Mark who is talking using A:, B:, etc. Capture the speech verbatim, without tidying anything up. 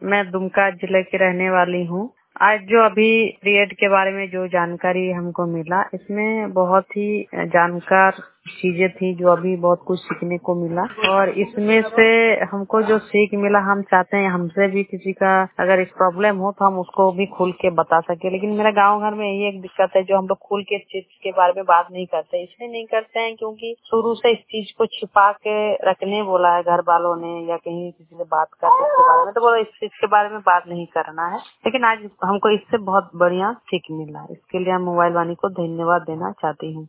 A: मैं दुमका जिले की रहने वाली हूँ। आज जो अभी पीरियड के बारे में जो जानकारी हमको मिला, इसमें बहुत ही जानकार चीजें थी जो अभी बहुत कुछ सीखने को मिला और इसमें से हमको जो सीख मिला, हम चाहते हैं हमसे भी किसी का अगर इस प्रॉब्लम हो तो हम उसको भी खुल के बता सके। लेकिन मेरे गांव घर में यही एक दिक्कत है, जो हम लोग खुल के इस चीज के बारे में बात नहीं करते। इसलिए नहीं करते हैं क्योंकि शुरू से इस चीज को छिपा के रखने बोला है घर वालों ने, या कहीं किसी से बात करते इसके बारे में, तो बोलो इस चीज के बारे में बात नहीं करना है। लेकिन आज हमको इससे बहुत बढ़िया सीख मिला, इसके लिए हम मोबाइल वाणी को धन्यवाद देना चाहती हूँ।